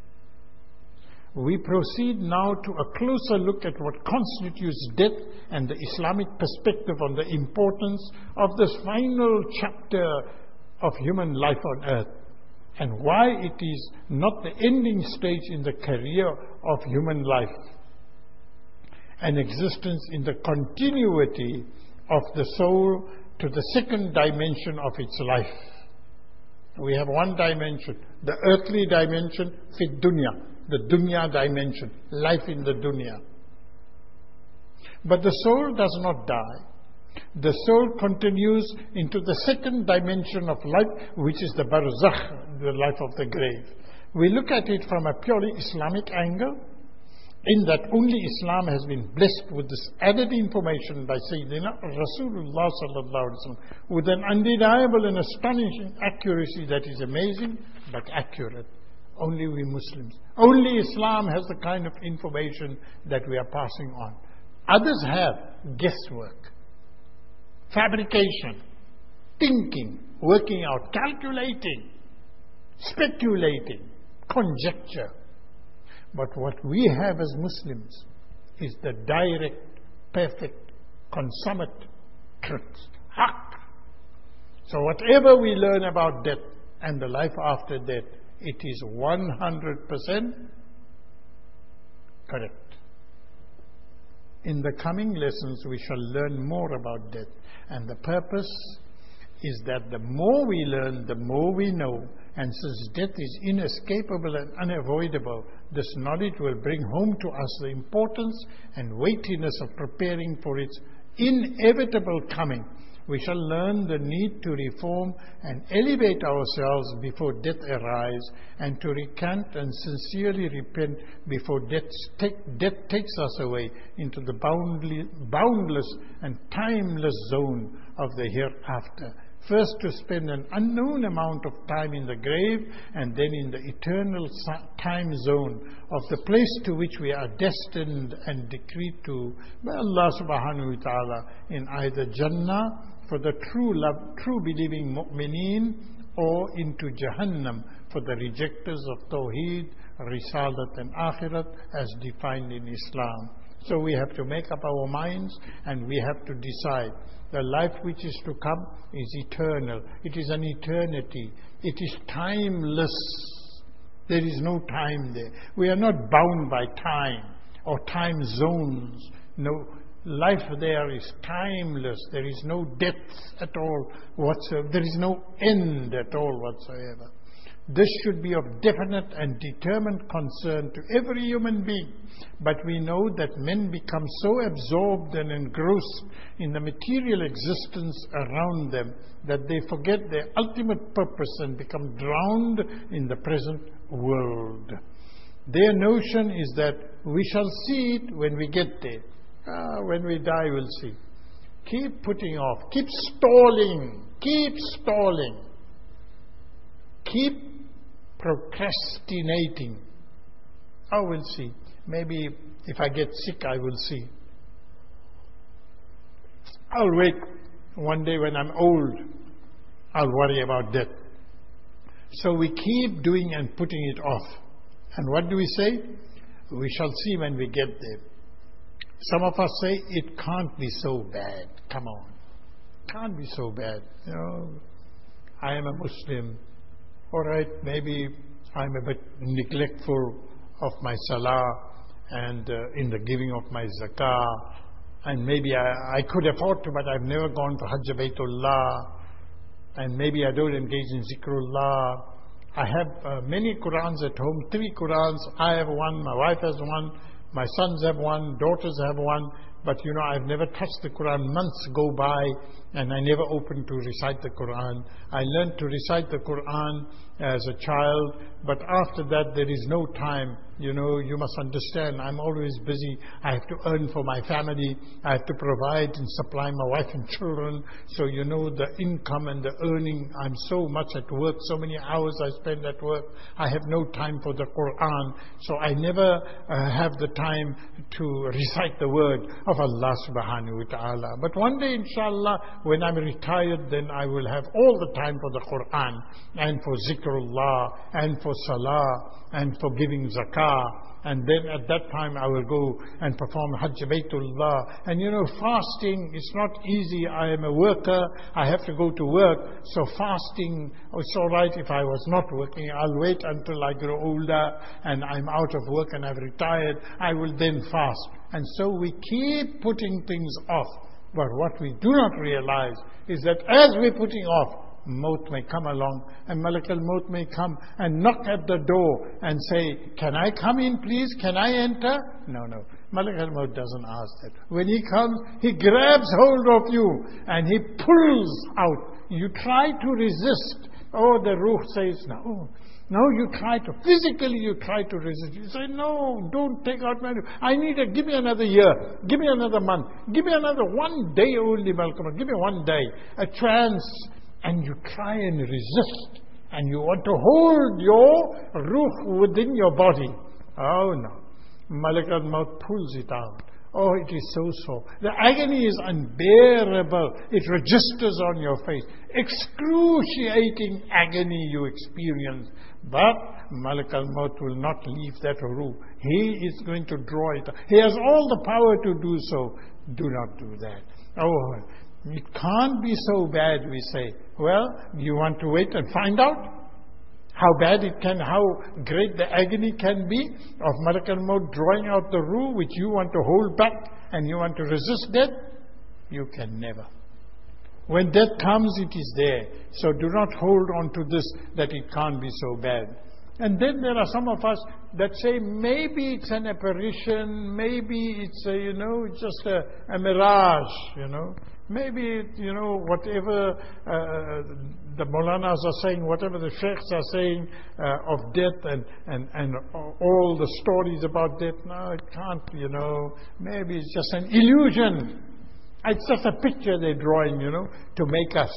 [SPEAKER 1] We proceed now to a closer look at what constitutes death and the Islamic perspective on the importance of this final chapter of human life on earth, and why it is not the ending stage in the career of human life, an existence in the continuity of the soul to the second dimension of its life. We have one dimension, the earthly dimension, fit dunya, the dunya dimension, life in the dunya. But the soul does not die. The soul continues into the second dimension of life, which is the barzakh, the life of the grave. We look at it from a purely Islamic angle, in that only Islam has been blessed with this added information by Sayyidina Rasulullah sallallahu alaihi wasallam, with an undeniable and astonishing accuracy that is amazing but accurate. Only we Muslims, only Islam has the kind of information that we are passing on. Others have guesswork, fabrication, thinking, working out, calculating, speculating, conjecture. But what we have as Muslims is the direct, perfect, consummate truth. Haqq. So whatever we learn about death and the life after death, it is one hundred percent correct. In the coming lessons, we shall learn more about death. And the purpose is that the more we learn, the more we know. And since death is inescapable and unavoidable, this knowledge will bring home to us the importance and weightiness of preparing for its inevitable coming. We shall learn the need to reform and elevate ourselves before death arrives, and to recant and sincerely repent before death, take, death takes us away into the boundly, boundless and timeless zone of the hereafter. First to spend an unknown amount of time in the grave, and then in the eternal time zone of the place to which we are destined and decreed to by Allah subhanahu wa ta'ala, in either Jannah for the true love, true believing mu'mineen, or into Jahannam for the rejectors of Tawheed, Risalat and Akhirat as defined in Islam. So we have to make up our minds, and we have to decide. The life which is to come is eternal. It is an eternity. It is timeless. There is no time there. We are not bound by time or time zones. No, life there is timeless. There is no depth at all whatsoever. There is no end at all whatsoever. This should be of definite and determined concern to every human being. But we know that men become so absorbed and engrossed in the material existence around them that they forget their ultimate purpose and become drowned in the present world. Their notion is that we shall see it when we get there. Ah, when we die, we'll see. Keep putting off. Keep stalling. Keep stalling. Keep procrastinating. Oh, we'll see. Maybe if I get sick, I will see. I'll wait. One day when I'm old, I'll worry about death. So we keep doing and putting it off. And what do we say? We shall see when we get there. Some of us say, it can't be so bad. Come on. Can't be so bad. You know, I am a Muslim. All right, maybe I'm a bit neglectful of my salah and uh, in the giving of my zakah. And maybe I, I could afford to, but I've never gone to Hajj Baytullah. And maybe I don't engage in zikrullah. I have uh, many Qurans at home, three Qurans. I have one, my wife has one, my sons have one, daughters have one. But you know, I've never touched the Quran. Months go by and I never opened to recite the Quran. I learned to recite the Quran as a child, but after that there is no time. You know, you must understand, I'm always busy. I have to earn for my family. I have to provide and supply my wife and children. So you know, the income and the earning, I'm so much at work, so many hours I spend at work. I have no time for the Quran. So I never uh, have the time to recite the word of Allah subhanahu wa ta'ala. But one day, inshallah, when I'm retired, then I will have all the time for the Quran and for zikrullah and for salah and for giving zakah. And then at that time I will go and perform Hajj Baytullah. And you know, fasting is not easy. I am a worker. I have to go to work. So fasting, oh, it's all right if I was not working. I'll wait until I grow older and I'm out of work and I've retired. I will then fast. And so we keep putting things off. But what we do not realize is that as we're putting off, Maut may come along, and Malak al-Maut may come and knock at the door and say, can I come in please? Can I enter? No, no. Malak al-Maut doesn't ask that. When he comes, he grabs hold of you and he pulls out. You try to resist. Oh, the Ruh says, no. No, you try to, physically you try to resist. You say, no, don't take out my, I need a, give me another year, give me another month, give me another one day only, Malcolm, give me one day, a chance. And you try and resist, and you want to hold your ruh within your body. Oh no. Malak al-Maut pulls it out. Oh, it is so so. The agony is unbearable. It registers on your face. Excruciating agony you experience. But Malak al-Maut will not leave that ruh. He is going to draw it. He has all the power to do so. Do not do that. Oh, it can't be so bad, we say. Well, you want to wait and find out how bad it can, how great the agony can be of Malak al-Maut drawing out the ruh which you want to hold back and you want to resist death? You can never. When death comes, it is there. So do not hold on to this that it can't be so bad. And then there are some of us that say maybe it's an apparition, maybe it's a, you know, it's just a, a mirage, you know. Maybe, you know, whatever uh, the Maulanas are saying, whatever the Sheikhs are saying uh, of death and, and, and all the stories about death, no, it can't, you know. Maybe it's just an illusion. It's just a picture they're drawing, you know, to make us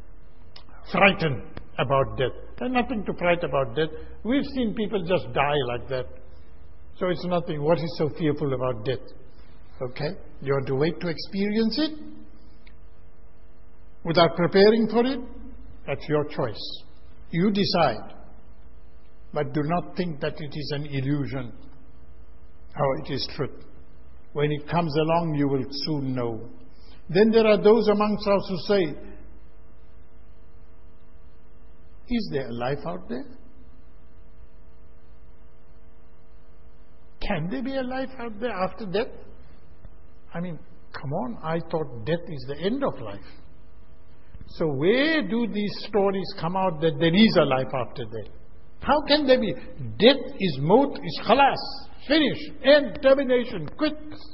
[SPEAKER 1] frightened about death. There's nothing to fright about death. We've seen people just die like that. So it's nothing. What is so fearful about death? Okay? You want to wait to experience it? Without preparing for it? That's your choice. You decide. But do not think that it is an illusion. Or it is truth. When it comes along, you will soon know. Then there are those amongst us who say, is there a life out there? Can there be a life out there after death? I mean, come on, I thought death is the end of life. So where do these stories come out that there is a life after death? How can there be? Death is maut, is khalas, finish, end, termination, quit.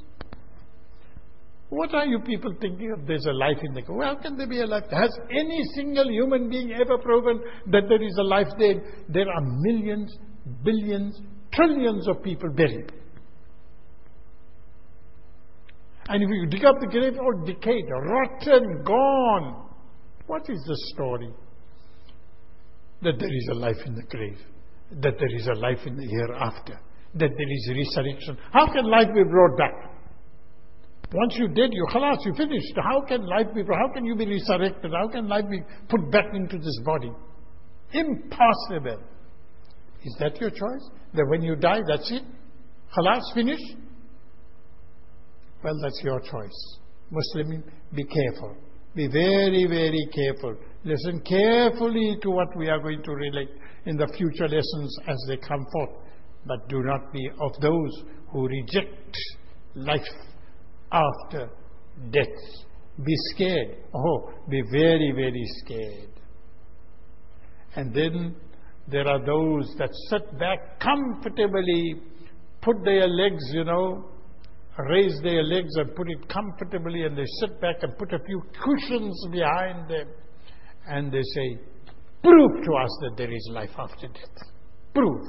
[SPEAKER 1] What are you people thinking of? There's a life in the grave. Well, how can there be a life? Has any single human being ever proven that there is a life there? There are millions, billions, trillions of people buried. And if you dig up the grave, all decayed, rotten, gone. What is the story? That there is a life in the grave. That there is a life in the hereafter. That there is resurrection. How can life be brought back? Once you're dead, you khalas, you finished. How can life be, how can you be resurrected? How can life be put back into this body? Impossible. Is that your choice? That when you die, that's it? Khalas, finish? Well, that's your choice. Muslim, be careful. Be very, very careful. Listen carefully to what we are going to relate in the future lessons as they come forth. But do not be of those who reject life after death. Be scared. Oh, be very, very scared. And then there are those that sit back comfortably, put their legs, you know, raise their legs and put it comfortably, and they sit back and put a few cushions behind them. And they say, prove to us that there is life after death. Prove.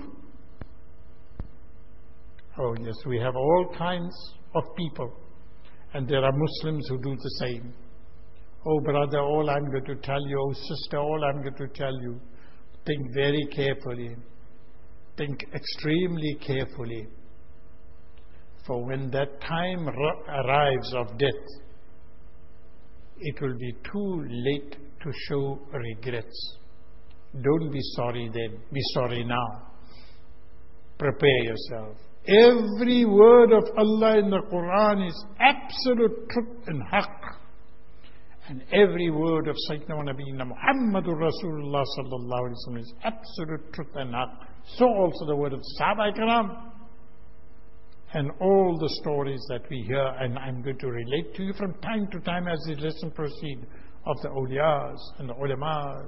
[SPEAKER 1] Oh yes, we have all kinds of people. And there are Muslims who do the same. Oh brother, all I'm going to tell you, oh sister, all I'm going to tell you, think very carefully. Think extremely carefully. For when that time arrives of death, it will be too late to show regrets. Don't be sorry then, be sorry now. Prepare yourself. Every word of Allah in the Quran is absolute truth and haqq. And every word of Sayyidina Nabiyina Muhammadur Rasulullah sallallahu alaihi wasallam is absolute truth and haqq. So also the word of Sahaba Ikram. And all the stories that we hear, and I'm going to relate to you from time to time as the lesson proceeds, of the awliyas and the ulamas.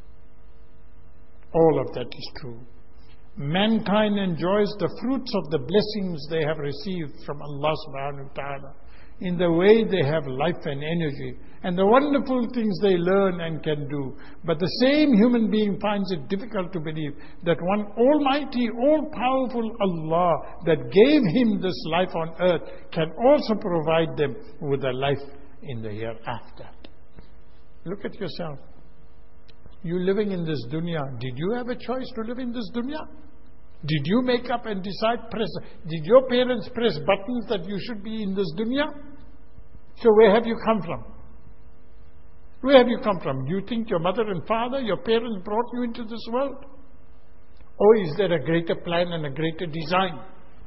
[SPEAKER 1] All of that is true. Mankind enjoys the fruits of the blessings they have received from Allah subhanahu wa ta'ala in the way they have life and energy and the wonderful things they learn and can do. But the same human being finds it difficult to believe that one almighty, all-powerful Allah that gave him this life on earth can also provide them with a life in the hereafter. Look at yourself. You living in this dunya, did you have a choice to live in this dunya? Did you make up and decide, press, did your parents press buttons that you should be in this dunya? So where have you come from? Where have you come from? You think your mother and father, your parents brought you into this world? Or is there a greater plan and a greater design?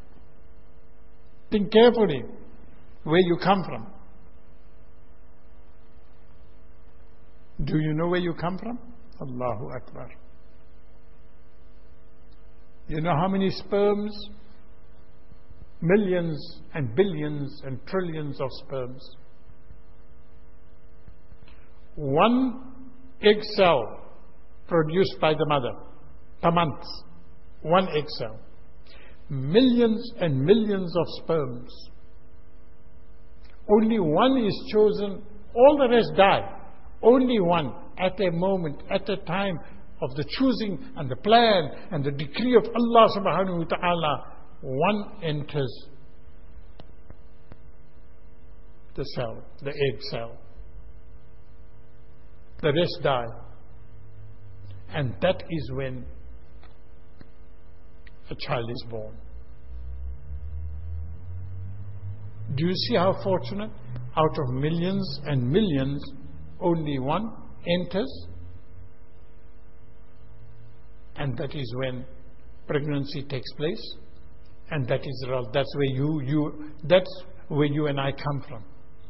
[SPEAKER 1] Think carefully where you come from. Do you know where you come from? Allahu Akbar. You know how many sperms? Millions and billions and trillions of sperms. One egg cell produced by the mother per month. One egg cell. Millions and millions of sperms. Only one is chosen, all the rest die. Only one, at a moment, at a time of the choosing and the plan and the decree of Allah subhanahu wa ta'ala, one enters the cell, the egg cell. The rest die. And that is when a child is born. Do you see how fortunate? Out of millions and millions, only one enters. And that is when pregnancy takes place. And that is that's where you you that's where you and I come from.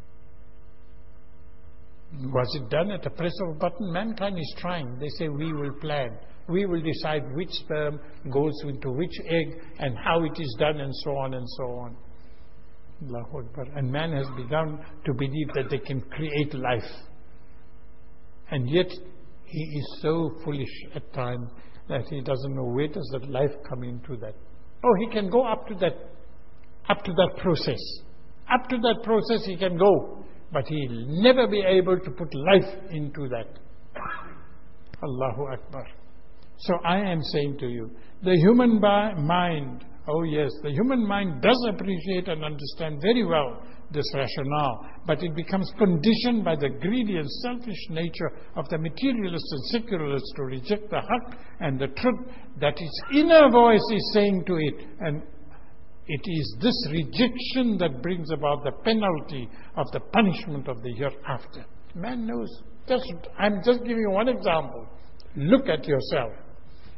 [SPEAKER 1] Was it done at a press of a button? Mankind is trying. They say we will plan. We will decide which sperm goes into which egg and how it is done and so on and so on. Allahu Akbar. And man has begun to believe that they can create life. And yet he is so foolish at times that he doesn't know where does that life come into that. Oh, he can go up to that, up to that process. Up to that process he can go. But he'll never be able to put life into that. Allahu Akbar. So I am saying to you, the human mind, oh yes, the human mind does appreciate and understand very well this rationale, but it becomes conditioned by the greedy and selfish nature of the materialists and secularists to reject the haqq and the truth that its inner voice is saying to it. And it is this rejection that brings about the penalty of the punishment of the hereafter. Man knows. Just, I'm just giving you one example. Look at yourself.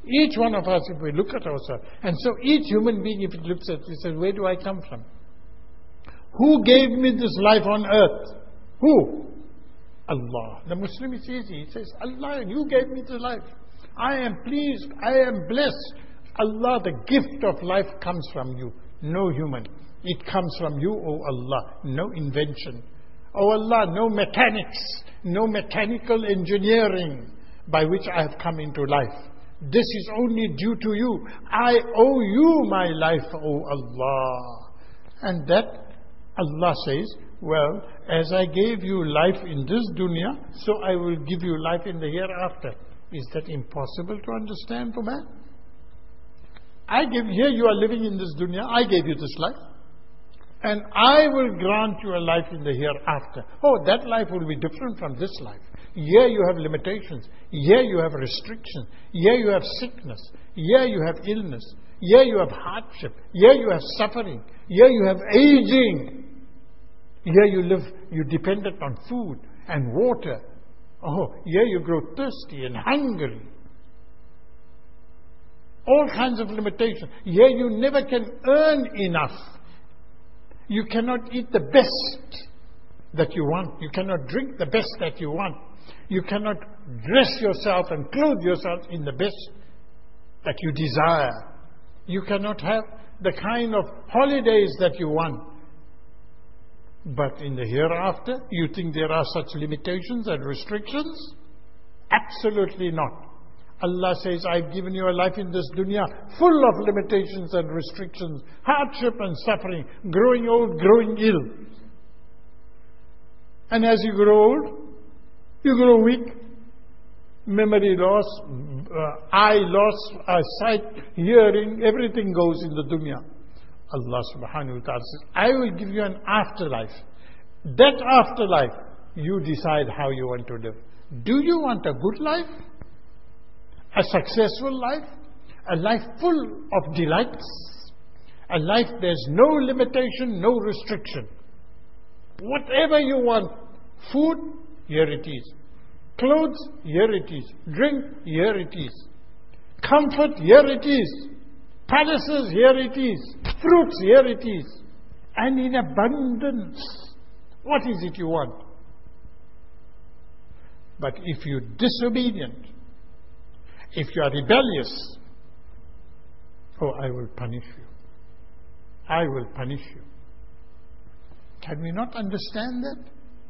[SPEAKER 1] Each one of us, if we look at ourselves, and so each human being, if it looks at it, he says, where do I come from? Who gave me this life on earth? Who? Allah. The Muslim is easy. He says, Allah, you gave me this life. I am pleased. I am blessed. Allah, the gift of life comes from you. No human. It comes from you, O Allah. No invention. O Allah, no mechanics. No mechanical engineering by which I have come into life. This is only due to you. I owe you my life, O Allah. And that Allah says, well, as I gave you life in this dunya, so I will give you life in the hereafter. Is that impossible to understand for man? I give, here you are living in this dunya, I gave you this life. And I will grant you a life in the hereafter. Oh, that life will be different from this life. Here you have limitations. Here you have restrictions. Here you have sickness. Here you have illness. Here you have hardship. Here you have suffering. Here you have aging. Here you live, you dependent on food and water. Oh, here you grow thirsty and hungry. All kinds of limitations. Here you never can earn enough. You cannot eat the best that you want. You cannot drink the best that you want. You cannot dress yourself and clothe yourself in the best that you desire. You cannot have the kind of holidays that you want. But in the hereafter, you think there are such limitations and restrictions? Absolutely not. Allah says, I've given you a life in this dunya full of limitations and restrictions, hardship and suffering, growing old, growing ill. And as you grow old, you grow weak, memory loss, uh, eye loss, uh, sight, hearing, everything goes in the dunya. Allah subhanahu wa ta'ala says, I will give you an afterlife. That afterlife, you decide how you want to live. Do you want a good life? A successful life? A life full of delights? A life there's no limitation, no restriction. Whatever you want. Food, here it is. Clothes, here it is. Drink, here it is. Comfort, here it is. Palaces, here it is. Fruits, here it is. And in abundance. What is it you want? But if you're disobedient, if you are rebellious, oh, I will punish you. I will punish you. Can we not understand that?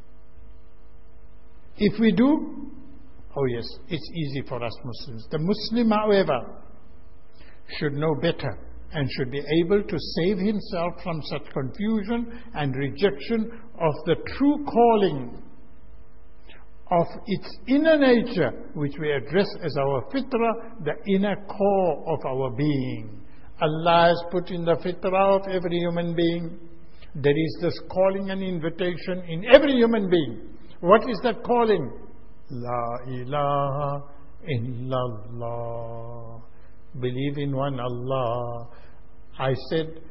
[SPEAKER 1] If we do, oh yes, it's easy for us Muslims. The Muslim, however, should know better and should be able to save himself from such confusion and rejection of the true calling of its inner nature, which we address as our fitrah, the inner core of our being. Allah has put in the fitrah of every human being, there is this calling and invitation in every human being. What is that calling? La ilaha illallah. Believe in one Allah. I said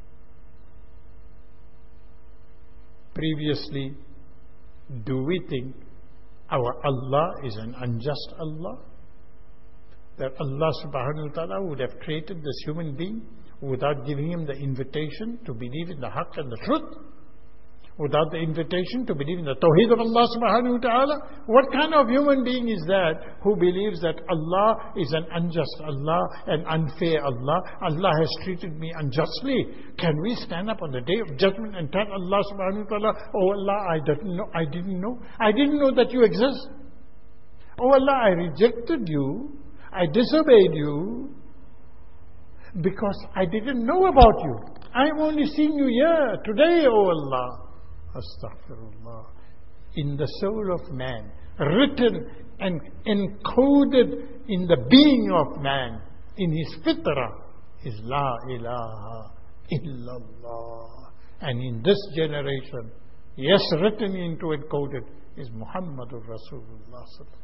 [SPEAKER 1] previously, do we think our Allah is an unjust Allah? That Allah subhanahu wa ta'ala would have created this human being without giving him the invitation to believe in the haqq and the truth? Without the invitation to believe in the tawheed of Allah subhanahu wa ta'ala? What kind of human being is that who believes that Allah is an unjust Allah, an unfair Allah? Allah has treated me unjustly. Can we stand up on the day of judgment and tell Allah subhanahu wa ta'ala, oh Allah, I didn't know, I didn't know, I didn't know that you exist. Oh Allah, I rejected you, I disobeyed you because I didn't know about you. I'm only seeing you here today, oh Allah. Astaghfirullah. In the soul of man, written and encoded in the being of man, in his fitrah, is La ilaha illallah. And in this generation, yes, written into encoded, is Muhammadur Rasulullah.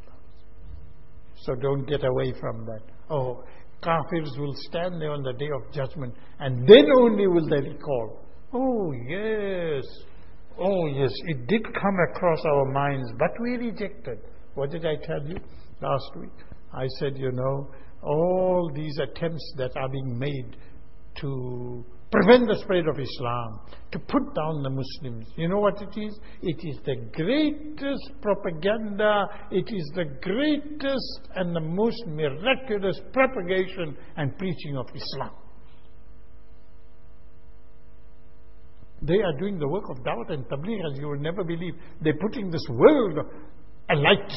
[SPEAKER 1] So don't get away from that. Oh, kafirs will stand there on the day of judgment, and then only will they recall. Oh, yes. Oh yes, it did come across our minds, but we rejected. What did I tell you last week? I said, you know, all these attempts that are being made to prevent the spread of Islam, to put down the Muslims, you know what it is? It is the greatest propaganda, it is the greatest and the most miraculous propagation and preaching of Islam. They are doing the work of Dawat and Tabligh as you will never believe. They're putting this world alight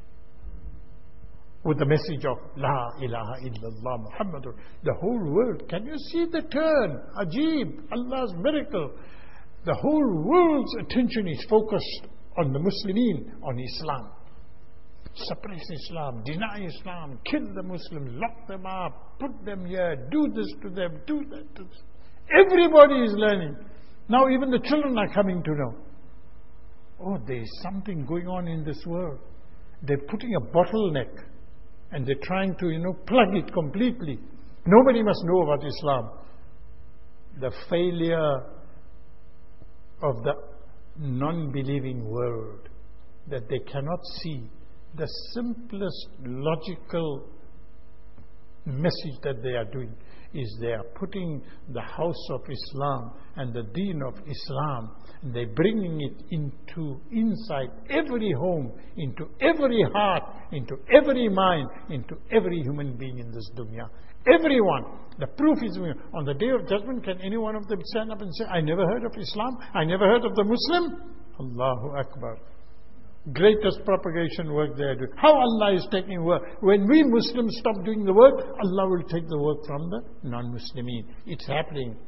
[SPEAKER 1] with the message of La ilaha illallah Muhammadur. The whole world, can you see the turn? Ajib, Allah's miracle. The whole world's attention is focused on the Muslimin, on Islam. Suppress Islam, deny Islam, kill the Muslims, lock them up, put them here, do this to them, do that to them. Everybody is learning. Now even the children are coming to know. Oh, there is something going on in this world. They're putting a bottleneck and they're trying to, you know, plug it completely. Nobody must know about Islam. The failure of the non-believing world, that they cannot see the simplest logical message that they are doing is they are putting the house of Islam and the deen of Islam, and they're bringing it into inside every home, into every heart, into every mind, into every human being in this dunya. Everyone. The proof is, on the day of judgment, can any one of them stand up and say, I never heard of Islam, I never heard of the Muslim? Allahu Akbar. Greatest propagation work they are doing. How Allah is taking work. When we Muslims stop doing the work, Allah will take the work from the non-Muslimin. It's happening.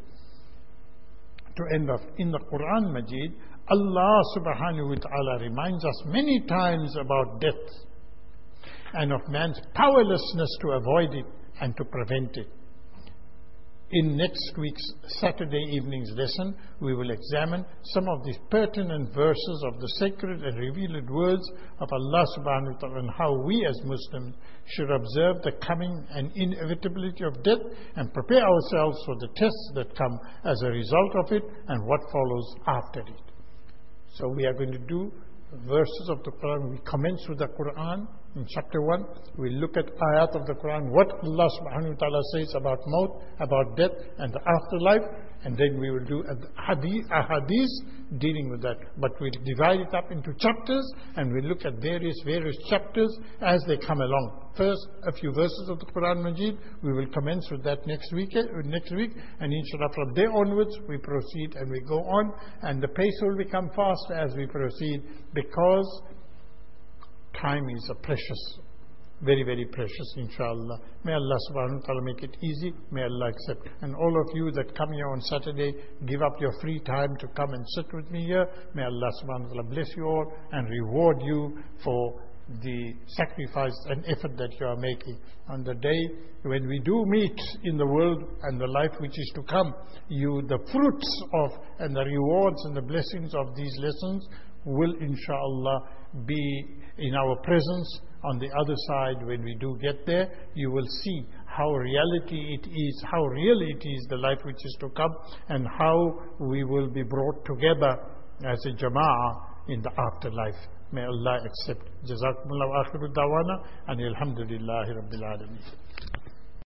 [SPEAKER 1] To end off, in the Quran Majid, Allah subhanahu wa ta'ala reminds us many times about death and of man's powerlessness to avoid it and to prevent it. In next week's Saturday evening's lesson, we will examine some of these pertinent verses of the sacred and revealed words of Allah subhanahu wa ta'ala and how we as Muslims should observe the coming and inevitability of death and prepare ourselves for the tests that come as a result of it and what follows after it. So we are going to do verses of the Quran. We commence with the Quran in chapter one. We look at ayat of the Quran, what Allah subhanahu wa ta'ala says about maut, about death and the afterlife, and then we will do a hadith, a hadith dealing with that. But we'll divide it up into chapters and we'll look at various, various chapters as they come along. First, a few verses of the Quran Majid. We will commence with that next week, next week, and inshallah from there onwards we proceed and we go on, and the pace will become faster as we proceed, because time is a precious, very, very precious, inshallah. May Allah subhanahu wa ta'ala make it easy. May Allah accept. And all of you that come here on Saturday, give up your free time to come and sit with me here. May Allah subhanahu wa ta'ala bless you all and reward you for the sacrifice and effort that you are making. On the day when we do meet in the world and the life which is to come, you, the fruits of and the rewards and the blessings of these lessons will inshallah be in our presence on the other side. When we do get there, you will see how reality it is, how real it is, the life which is to come, and how we will be brought together as a jama'ah in the afterlife. May Allah accept. Jazakumullahu akhiru dawana and alhamdulillahi rabbil alameen.